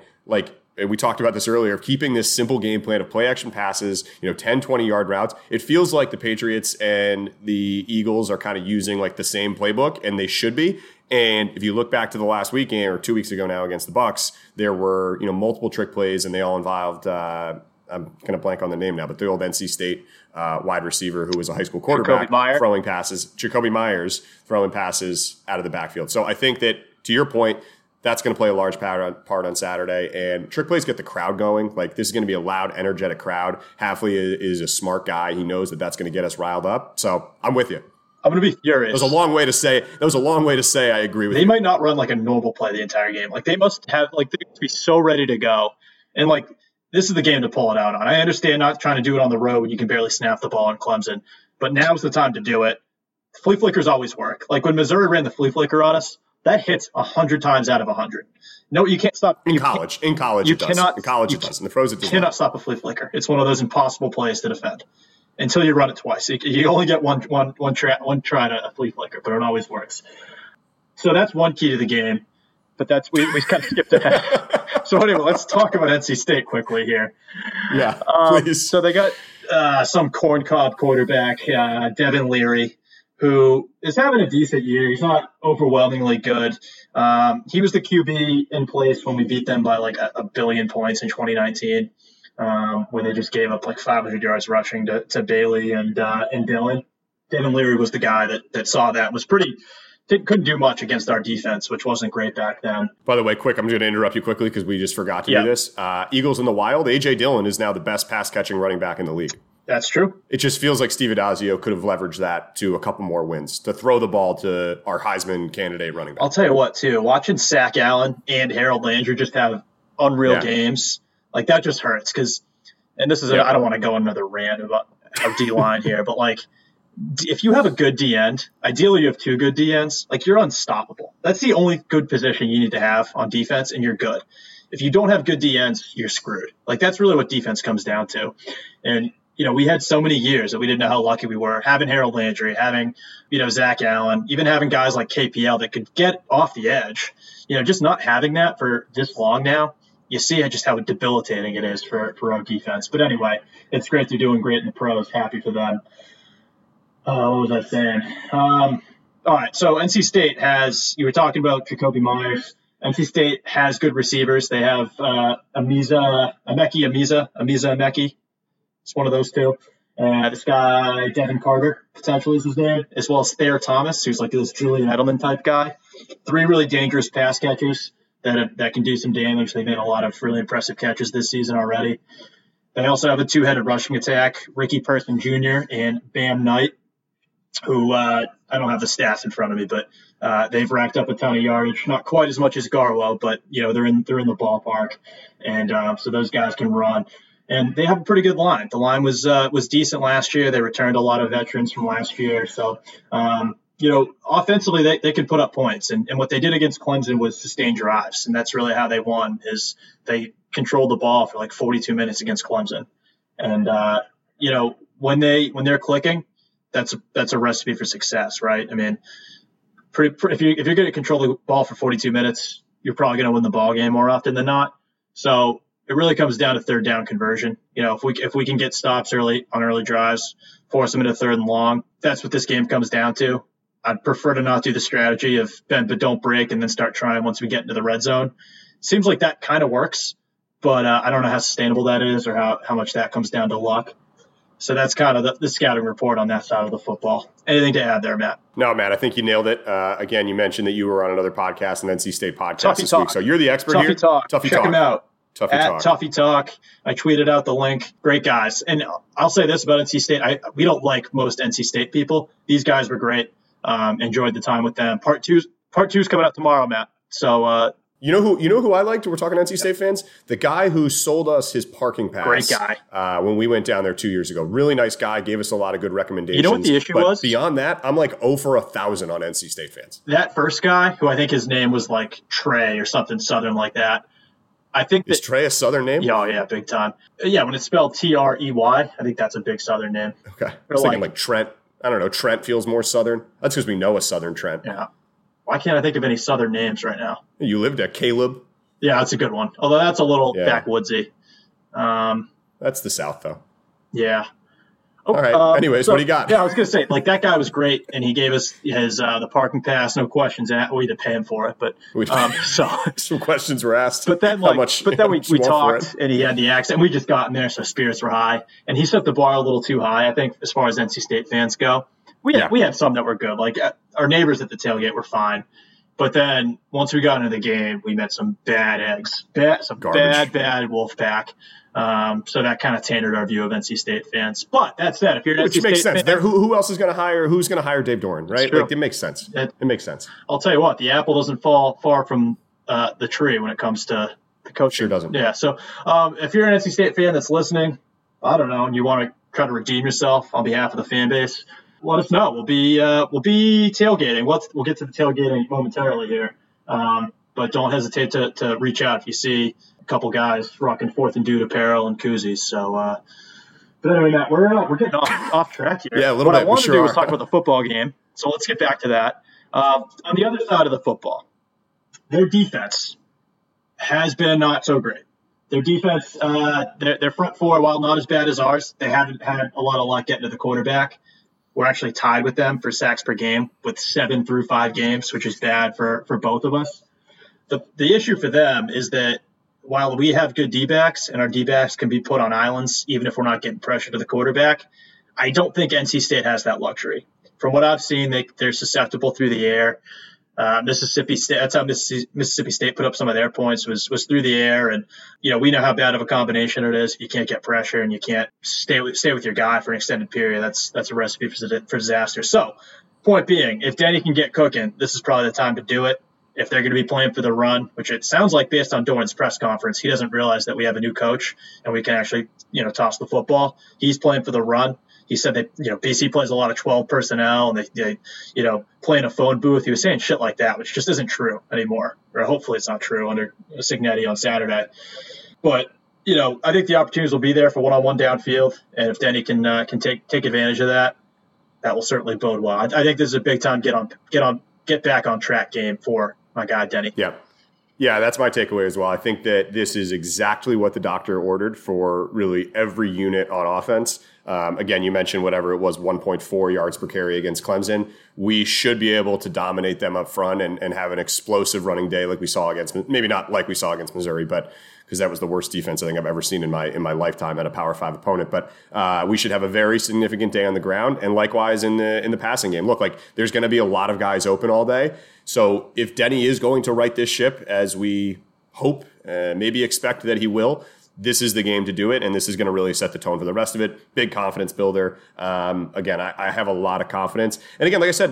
Speaker 3: we talked about this earlier, of keeping this simple game plan of play action passes, 10, 20-yard routes. It feels like the Patriots and the Eagles are kind of using the same playbook, and they should be. And if you look back to the last weekend or 2 weeks ago now against the Bucs, there were multiple trick plays, and they all involved I'm going to blank on the name now, but the old NC State wide receiver who was a high school quarterback throwing passes, Jacoby Myers throwing passes out of the backfield. So I think that, to your point, that's going to play a large part on Saturday. And trick plays get the crowd going. This is going to be a loud, energetic crowd. Hafley is a smart guy. He knows that that's going to get us riled up. So I'm with you.
Speaker 2: I'm going to be furious.
Speaker 3: That was a long way to say I agree with you.
Speaker 2: They might not run a normal play the entire game. They must have, they must be so ready to go. And, this is the game to pull it out on. I understand not trying to do it on the road when you can barely snap the ball in Clemson, but now's the time to do it. Flea flickers always work. When Missouri ran the flea flicker on us, that hits 100 times out of 100. No, you can't stop.
Speaker 3: In college, it does. In the pros, it does.
Speaker 2: You cannot stop a flea flicker. It's one of those impossible plays to defend until you run it twice. You only get one try to a flea flicker, but it always works. So that's one key to the game. But we kind of skipped ahead. So anyway, let's talk about NC State quickly here.
Speaker 3: Yeah, please.
Speaker 2: So they got some corncob quarterback, Devin Leary. who is having a decent year. He's not overwhelmingly good. He was the QB in place when we beat them by like a billion points in 2019, when they just gave up like 500 yards rushing to Bailey and Dillon. Devin Leary was the guy that saw that, was couldn't do much against our defense, which wasn't great back then.
Speaker 3: By the way, quick, I'm just going to interrupt you quickly because we just forgot to do this. Eagles in the wild, A.J. Dillon is now the best pass-catching running back in the league.
Speaker 2: That's true.
Speaker 3: It just feels like Steve Adazio could have leveraged that to a couple more wins, to throw the ball to our Heisman candidate running back.
Speaker 2: I'll tell you what, too. Watching Zach Allen and Harold Landry just have unreal games, like that just hurts. Because, and this is, I don't want to go another rant about our D-line here, but like, if you have a good D-end, ideally you have two good D-ends, like you're unstoppable. That's the only good position you need to have on defense, and you're good. If you don't have good D-ends, you're screwed. Like that's really what defense comes down to. And, we had so many years that we didn't know how lucky we were having Harold Landry, having, Zach Allen, even having guys like KPL that could get off the edge. Just not having that for this long now, you see just how debilitating it is for our defense. But anyway, it's great they're doing great in the pros. Happy for them. What was I saying? All right, so NC State you were talking about Jacoby Myers. NC State has good receivers. They have Emeki. It's one of those two. This guy, Devin Carter, potentially is his name, as well as Thayer Thomas, who's like this Julian Edelman type guy. Three really dangerous pass catchers that can do some damage. They made a lot of really impressive catches this season already. They also have a two-headed rushing attack, Ricky Person Jr. and Bam Knight, who I don't have the stats in front of me, but they've racked up a ton of yardage. Not quite as much as Garwo, but they're in the ballpark, and so those guys can run. And they have a pretty good line. The line was decent last year. They returned a lot of veterans from last year, so offensively they can put up points. And what they did against Clemson was sustain drives, and that's really how they won. Is they controlled the ball for like 42 minutes against Clemson, and when they're clicking, that's a recipe for success, right? I mean, if you're going to control the ball for 42 minutes, you're probably going to win the ball game more often than not. So it really comes down to third down conversion. If we can get stops early on early drives, force them into third and long, that's what this game comes down to. I'd prefer to not do the strategy of bend but don't break and then start trying once we get into the red zone. Seems like that kind of works, but I don't know how sustainable that is or how much that comes down to luck. So that's kind of the scouting report on that side of the football. Anything to add there, Matt?
Speaker 3: No, Matt, I think you nailed it. Again, you mentioned that you were on another podcast, an NC State podcast this week. So you're the expert here.
Speaker 2: Talk.
Speaker 3: Tuffy
Speaker 2: Check
Speaker 3: Talk.
Speaker 2: Them out.
Speaker 3: Tuffy
Speaker 2: Talk. I tweeted out the link. Great guys. And I'll say this about NC State. We don't like most NC State people. These guys were great. Enjoyed the time with them. Part two's coming out tomorrow, Matt. So
Speaker 3: you know who I liked? We're talking NC State fans. The guy who sold us his parking pass.
Speaker 2: Great guy.
Speaker 3: When we went down there 2 years ago. Really nice guy. Gave us a lot of good recommendations.
Speaker 2: You know what the issue was?
Speaker 3: Beyond that, I'm like 0 for 1,000 on NC State fans.
Speaker 2: That first guy, who I think his name was like Trey or something Southern like that. I think
Speaker 3: is Trey a Southern name?
Speaker 2: Yeah, big time. Yeah, when it's spelled Trey, I think that's a big Southern name.
Speaker 3: Okay. I was thinking like Trent. I don't know. Trent feels more Southern. That's because we know a Southern Trent.
Speaker 2: Yeah. Why can't I think of any Southern names right now?
Speaker 3: You lived at Caleb.
Speaker 2: Yeah, that's a good one. Although that's a little backwoodsy.
Speaker 3: That's the South, though.
Speaker 2: Yeah.
Speaker 3: All right. Anyways, what do you got?
Speaker 2: Yeah, I was going to say, like, that guy was great, and he gave us his the parking pass, no questions asked. We had to pay him for it, but
Speaker 3: some questions were asked.
Speaker 2: But then, we talked, and he had the accent. We just got in there, so spirits were high, and he set the bar a little too high, I think, as far as NC State fans go. We had some that were good. Like, our neighbors at the tailgate were fine. But then once we got into the game, we met some bad eggs, bad wolf pack. So that kind of tainted our view of NC State fans. But that said, if you're an NC State
Speaker 3: makes sense.
Speaker 2: fan,
Speaker 3: who else is going to hire? Who's going to hire Dave Doeren? Right? Like, it makes sense. It makes sense.
Speaker 2: I'll tell you what, the apple doesn't fall far from the tree when it comes to the coaching.
Speaker 3: Sure doesn't.
Speaker 2: Yeah. So if you're an NC State fan that's listening, I don't know, and you want to try to redeem yourself on behalf of the fan base, let us know. We'll be tailgating. We'll get to the tailgating momentarily here, but don't hesitate to reach out if you see a couple guys rocking 4th and Dude apparel and koozies. So, but anyway, Matt, we're getting off track here.
Speaker 3: Yeah, a little bit.
Speaker 2: What I wanted to do was talk about the football game. So let's get back to that. On the other side of the football, their defense has been not so great. Their defense, their front four, while not as bad as ours, they haven't had a lot of luck getting to the quarterback. We're actually tied with them for sacks per game with 7 through 5 games, which is bad for both of us. The issue for them is that while we have good D-backs and our D-backs can be put on islands, even if we're not getting pressure to the quarterback, I don't think NC State has that luxury. From what I've seen, they're susceptible through the air. Mississippi State, that's how Mississippi State put up some of their points was through the air. And, we know how bad of a combination it is. You can't get pressure and you can't stay with your guy for an extended period. That's a recipe for disaster. So point being, if Denny can get cooking, this is probably the time to do it. If they're going to be playing for the run, which it sounds like based on Doran's press conference, he doesn't realize that we have a new coach and we can actually, toss the football. He's playing for the run. He said that, BC plays a lot of 12 personnel and they play in a phone booth. He was saying shit like that, which just isn't true anymore. Or hopefully it's not true under Cignetti on Saturday. But, I think the opportunities will be there for one-on-one downfield. And if Denny can take advantage of that, that will certainly bode well. I think this is a big time get back on track game for my guy, Denny.
Speaker 3: Yeah, that's my takeaway as well. I think that this is exactly what the doctor ordered for really every unit on offense. Again, you mentioned whatever it was, 1.4 yards per carry against Clemson. We should be able to dominate them up front and have an explosive running day like we saw against, maybe not like we saw against Missouri, but because that was the worst defense I think I've ever seen in my lifetime at a Power 5 opponent. But we should have a very significant day on the ground, and likewise in the passing game. Look, like there's going to be a lot of guys open all day. So if Denny is going to right this ship, as we hope, maybe expect that he will, this is the game to do it, and this is going to really set the tone for the rest of it. Big confidence builder. Again, I have a lot of confidence. And again, like I said,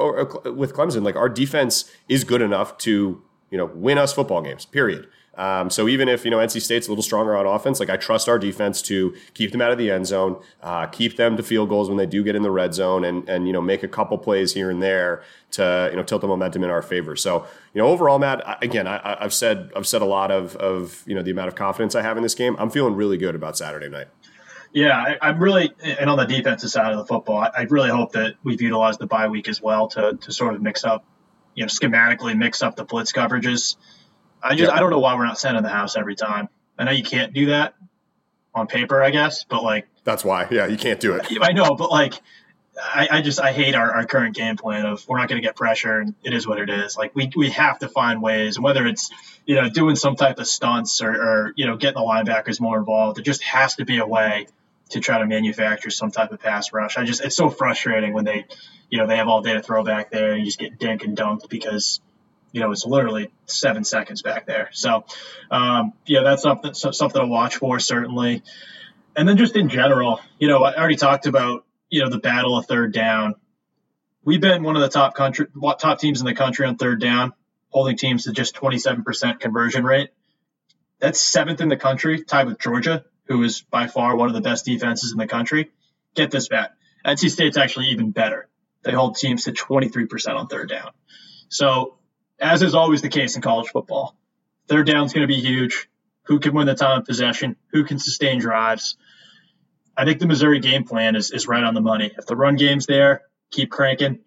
Speaker 3: with Clemson, like our defense is good enough to, win us football games, period. So even if, NC State's a little stronger on offense, like I trust our defense to keep them out of the end zone, keep them to field goals when they do get in the red zone and make a couple plays here and there to, tilt the momentum in our favor. So, overall, Matt, I've said a lot of the amount of confidence I have in this game. I'm feeling really good about Saturday night.
Speaker 2: Yeah, I'm really, and on the defensive side of the football, I really hope that we've utilized the bye week as well to sort of mix up, schematically mix up the blitz coverages. I don't know why we're not sending the house every time. I know you can't do that on paper, I guess, but
Speaker 3: that's why. Yeah, you can't do it.
Speaker 2: I know, but I hate our current game plan of we're not going to get pressure and it is what it is. Like we have to find ways, and whether it's, doing some type of stunts or getting the linebackers more involved, it just has to be a way to try to manufacture some type of pass rush. It's so frustrating when they have all day to throw back there and you just get dink and dunked because, it's literally 7 seconds back there. So, that's something to watch for, certainly. And then just in general, I already talked about, the battle of third down. We've been one of the top teams in the country on third down, holding teams to just 27% conversion rate. That's 7th in the country, tied with Georgia, who is by far one of the best defenses in the country. Get this, Matt. NC State's actually even better. They hold teams to 23% on third down. So, as is always the case in college football, third down is going to be huge. Who can win the time of possession? Who can sustain drives? I think the Missouri game plan is right on the money. If the run game's there, keep cranking.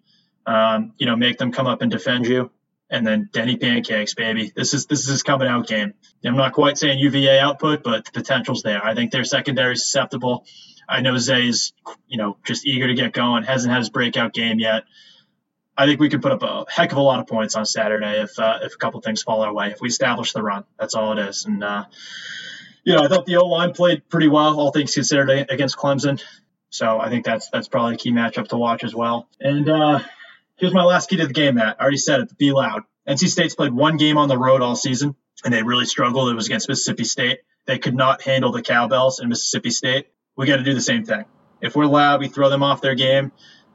Speaker 2: Make them come up and defend you. And then Denny pancakes, baby. This is his coming out game. I'm not quite saying UVA output, but the potential's there. I think their secondary is susceptible. I know Zay's, just eager to get going. Hasn't had his breakout game yet. I think we can put up a heck of a lot of points on Saturday if a couple things fall our way. If we establish the run, that's all it is. And I thought the O-line played pretty well, all things considered, against Clemson. So I think that's probably a key matchup to watch as well. And here's my last key to the game, Matt. I already said it. Be loud. NC State's played one game on the road all season, and they really struggled. It was against Mississippi State. They could not handle the cowbells in Mississippi State. We got to do the same thing. If we're loud, we throw them off their game.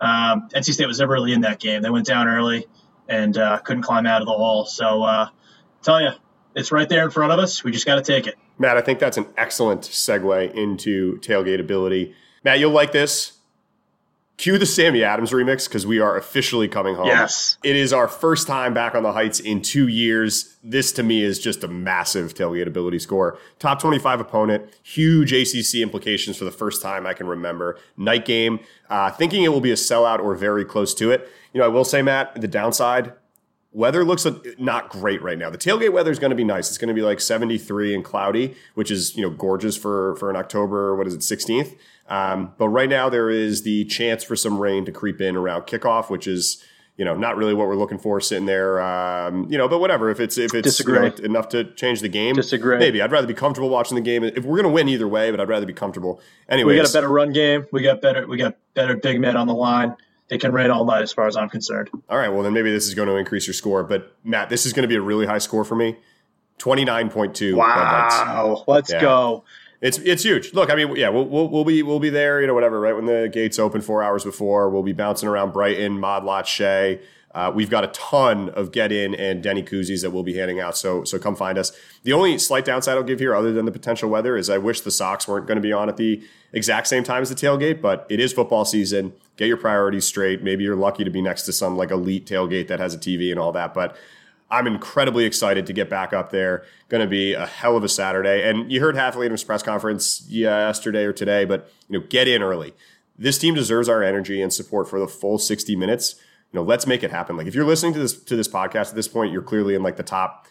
Speaker 2: NC State was never really in that game. They went down early and couldn't climb out of the hole. So tell you, it's right there in front of us. We just got to take it.
Speaker 3: Matt, I think that's an excellent segue into tailgate ability. Matt, you'll like this. Cue the Sammy Adams remix because we are officially coming home.
Speaker 2: Yes.
Speaker 3: It is our first time back on the Heights in 2 years. This, to me, is just a massive tailgate ability score. Top 25 opponent, huge ACC implications for the first time I can remember. Night game, thinking it will be a sellout or very close to it. I will say, Matt, the downside, Weather looks not great right now. The tailgate weather is going to be nice. It's going to be like 73 and cloudy, which is, gorgeous for an October, 16th. But right now there is the chance for some rain to creep in around kickoff, which is, not really what we're looking for sitting there. But whatever, if it's enough to change the game, maybe. I'd rather be comfortable watching the game. If we're going to win either way, but I'd rather be comfortable. Anyway,
Speaker 2: we got a better run game. We got better big men on the line. It can rain all night as far as I'm concerned.
Speaker 3: All right, well, then maybe this is going to increase your score. But, Matt, this is going to be a really high score for me. 29.2.
Speaker 2: Wow, let's go.
Speaker 3: It's huge. Look, I mean, yeah, we'll be there, whatever, right when the gates open 4 hours before. We'll be bouncing around Brighton, Mod Lot, Shea. We've got a ton of Get In and Denny koozies that we'll be handing out, so come find us. The only slight downside I'll give here, other than the potential weather, is I wish the Sox weren't going to be on at the exact same time as the tailgate, but it is football season. Get your priorities straight. Maybe you're lucky to be next to some like elite tailgate that has a TV and all that, but I'm incredibly excited to get back up there. Going to be a hell of a Saturday. And you heard Half-Later's press conference yesterday or today, but get in early. This team deserves our energy and support for the full 60 minutes. Let's make it happen. Like if you're listening to this podcast at this point, you're clearly in like the top,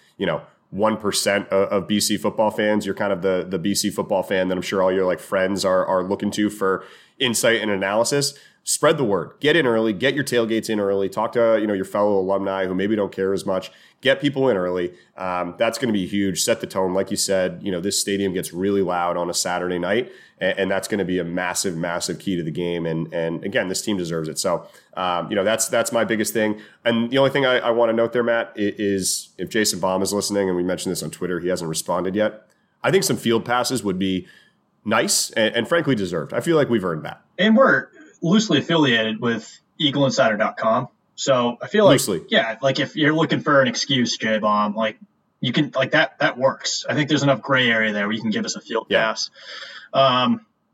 Speaker 3: 1% of BC football fans. You're kind of the BC football fan that I'm sure all your like friends are looking to for insight and analysis. Spread the word. Get in early. Get your tailgates in early. Talk to your fellow alumni who maybe don't care as much. Get people in early. That's going to be huge. Set the tone. Like you said, this stadium gets really loud on a Saturday night, and that's going to be a massive, massive key to the game. And again, this team deserves it. So, that's my biggest thing. And the only thing I want to note there, Matt, is if Jason Baum is listening, and we mentioned this on Twitter, he hasn't responded yet. I think some field passes would be nice and frankly deserved. I feel like we've earned that.
Speaker 2: And we're loosely affiliated with EagleInsider.com. So I feel like, like if you're looking for an excuse, J-Bomb, like you can, like that works. I think there's enough gray area there where you can give us a field pass. I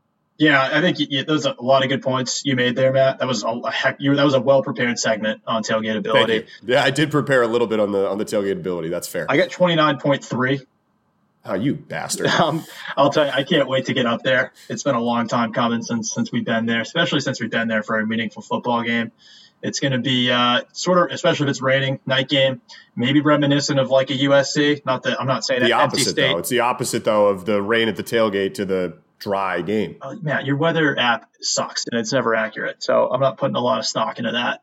Speaker 2: think those are a lot of good points you made there, Matt. That was that was a well-prepared segment on tailgate ability.
Speaker 3: Thank you. Yeah, I did prepare a little bit on the tailgate ability. That's fair.
Speaker 2: I got 29.3.
Speaker 3: Oh, you bastard.
Speaker 2: I'll tell you, I can't wait to get up there. It's been a long time coming since we've been there, especially since we've been there for a meaningful football game. It's going to be especially if it's raining, night game, maybe reminiscent of like a USC. Not that I'm not saying
Speaker 3: the
Speaker 2: that
Speaker 3: opposite,
Speaker 2: empty state.
Speaker 3: though. It's the opposite, though, of the rain at the tailgate to the dry game.
Speaker 2: Matt, your weather app sucks, and it's never accurate. So I'm not putting a lot of stock into that.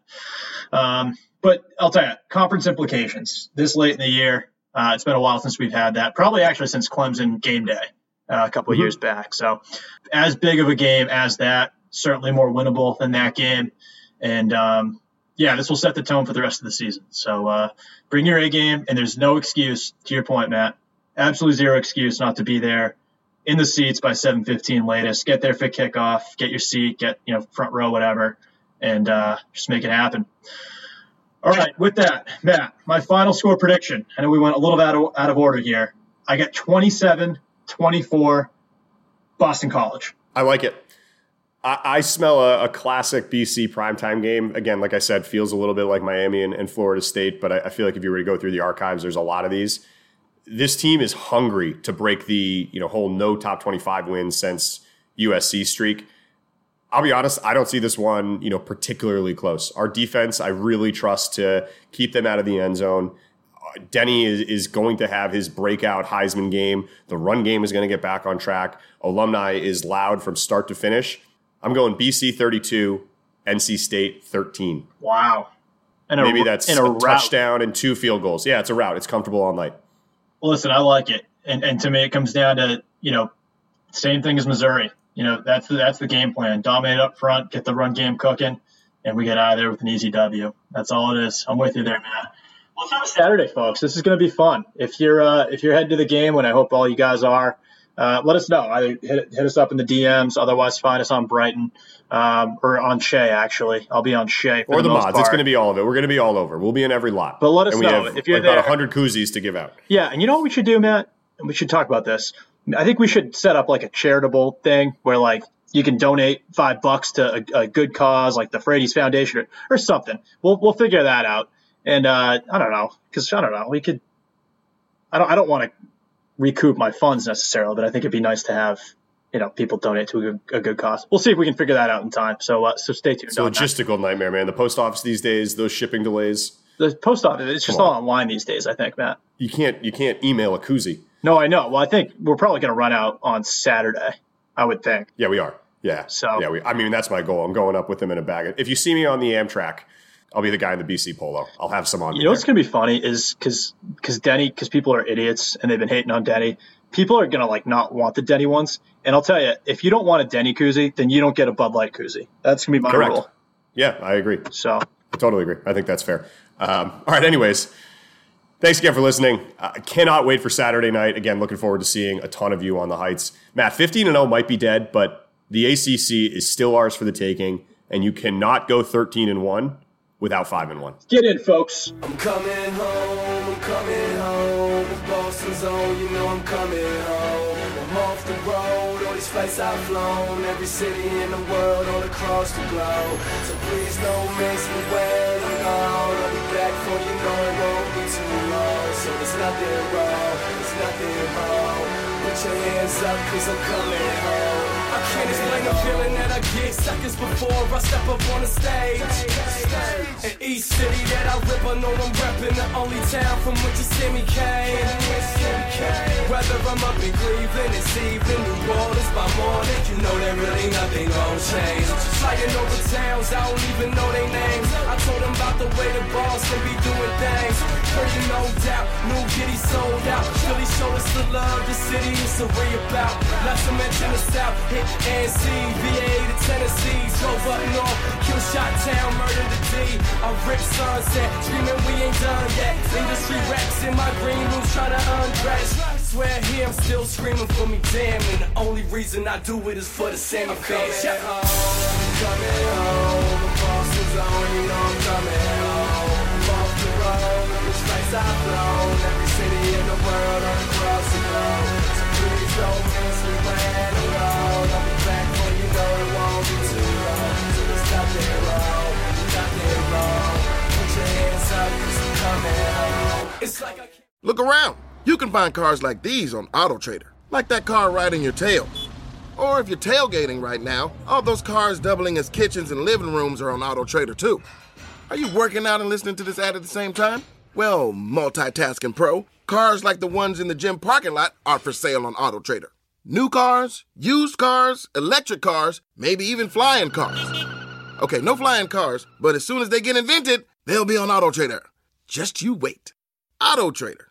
Speaker 2: But I'll tell you, conference implications. This late in the year, it's been a while since we've had that. Probably actually since Clemson game day a couple of years back. So as big of a game as that, certainly more winnable than that game. And, this will set the tone for the rest of the season. So bring your A game, and there's no excuse, to your point, Matt, absolutely zero excuse not to be there in the seats by 7:15 latest. Get there for kickoff, get your seat, get front row, whatever, and just make it happen. All right, with that, Matt, my final score prediction. I know we went a little out of order here. I got 27-24 Boston College.
Speaker 3: I like it. I smell a classic BC primetime game. Again, like I said, feels a little bit like Miami and Florida State, but I feel like if you were to go through the archives, there's a lot of these. This team is hungry to break the whole no top 25 wins since USC streak. I'll be honest, I don't see this one particularly close. Our defense, I really trust to keep them out of the end zone. Denny is going to have his breakout Heisman game. The run game is going to get back on track. Alumni is loud from start to finish. I'm going BC 32, NC State 13.
Speaker 2: Wow.
Speaker 3: Maybe that's a touchdown and 2 field goals. Yeah, it's a route. It's comfortable all night.
Speaker 2: Well, listen, I like it. And to me, it comes down to, same thing as Missouri. That's the game plan. Dominate up front, get the run game cooking, and we get out of there with an easy W. That's all it is. I'm with you there, Matt. Well, it's on a Saturday, folks. This is going to be fun. If you're heading to the game, and I hope all you guys are, let us know. Either hit us up in the DMs. Otherwise, find us on Brighton or on Shea, actually. I'll be on Shea.
Speaker 3: Or the mods. It's going to be all of it. We're going to be all over. We'll be in every lot.
Speaker 2: But let us know if you're
Speaker 3: about
Speaker 2: there.
Speaker 3: 100 koozies to give out.
Speaker 2: Yeah, and you know what we should do, Matt? And we should talk about this. I think we should set up like a charitable thing where like you can donate $5 to a good cause like the Frady's Foundation or something. We'll figure that out. And I don't know, because I don't know. We could. I don't want to recoup my funds necessarily, but I think it'd be nice to have people donate to a good cause. We'll see if we can figure that out in time. So stay tuned.
Speaker 3: It's a logistical nightmare, man. The post office these days, those shipping delays.
Speaker 2: The post office, it's just all online these days, I think, Matt.
Speaker 3: You can't email a koozie.
Speaker 2: No, I know. Well, I think we're probably going to run out on Saturday, I would think.
Speaker 3: Yeah, we are. Yeah. I mean, that's my goal. I'm going up with them in a bag. If you see me on the Amtrak, I'll be the guy in the BC Polo. I'll have some on.
Speaker 2: You know what's going to be funny is because people are idiots and they've been hating on Denny. People are going to not want the Denny ones. And I'll tell you, if you don't want a Denny koozie, then you don't get a Bud Light koozie. That's going to be my rule.
Speaker 3: Yeah, I agree.
Speaker 2: So
Speaker 3: I totally agree. I think that's fair. All right. Anyways, thanks again for listening. I cannot wait for Saturday night. Again, looking forward to seeing a ton of you on the Heights. Matt, 15-0 might be dead, but the ACC is still ours for the taking, and you cannot go 13-1 without 5-1.
Speaker 2: Get in, folks.
Speaker 4: I'm coming home. With Boston's on, you know I'm coming home. I'm off the road, all these flights I've flown. Every city in the world, all across the globe. So please don't miss me when I'm gone. I'll be back for you, know it won't be too long. So there's nothing wrong. Put your hands up, cause I'm coming home. I can't explain the feeling that I get seconds before I step up on the stage. In each city that I rip, I know I'm repping the only town from which you see me came. Whether I'm up in Cleveland, it's even New Orleans by morning, you know that really nothing gon' change. Flying over towns, I don't even know their names. I told them about the way the boss can be doing things. Heard you no doubt, New Giddy sold out. Philly showed us the love the city is so real about. Not to mention the South, hit NC, VA to Tennessee. Drove up north, kill shot town, murder the D. I rip sunset, screaming we ain't done yet. Industry reps in my green room trying to undress. Swear here I'm still screaming for me, damn. And the only reason I do it is for the Sammy fans. I'm coming home, Boston's on, you know I'm coming home. I'm off the road, which flights I've flown. Every city in the world, all across the globe. So please don't miss me when I'm gone. I'll be back for you, know it won't be too long. So there's nothing wrong. Put your hands up, 'cause I'm coming home. It's like I can't.
Speaker 5: Look around. You can find cars like these on AutoTrader, like that car riding your tail. Or if you're tailgating right now, all those cars doubling as kitchens and living rooms are on AutoTrader too. Are you working out and listening to this ad at the same time? Well, multitasking pro, cars like the ones in the gym parking lot are for sale on AutoTrader. New cars, used cars, electric cars, maybe even flying cars. Okay, no flying cars, but as soon as they get invented, they'll be on AutoTrader. Just you wait. AutoTrader.